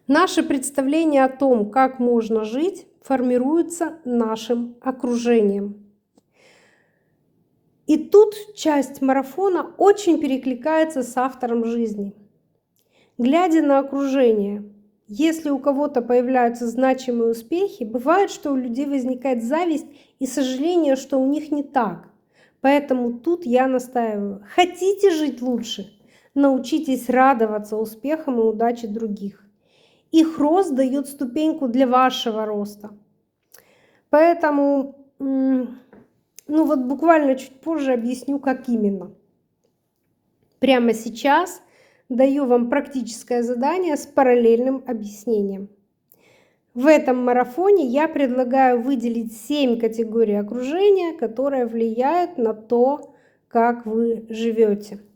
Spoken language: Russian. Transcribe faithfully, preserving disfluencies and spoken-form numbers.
Наше представление о том, как можно жить, формируется нашим окружением. И тут часть марафона очень перекликается с автором жизни. Глядя на окружение, если у кого-то появляются значимые успехи, бывает, что у людей возникает зависть и сожаление, что у них не так. Поэтому тут я настаиваю. Хотите жить лучше? Научитесь радоваться успехам и удаче других. Их рост дает ступеньку для вашего роста. Поэтому, ну вот буквально чуть позже объясню, как именно. Прямо сейчас даю вам практическое задание с параллельным объяснением. В этом марафоне я предлагаю выделить семь категорий окружения, которые влияют на то, как вы живете.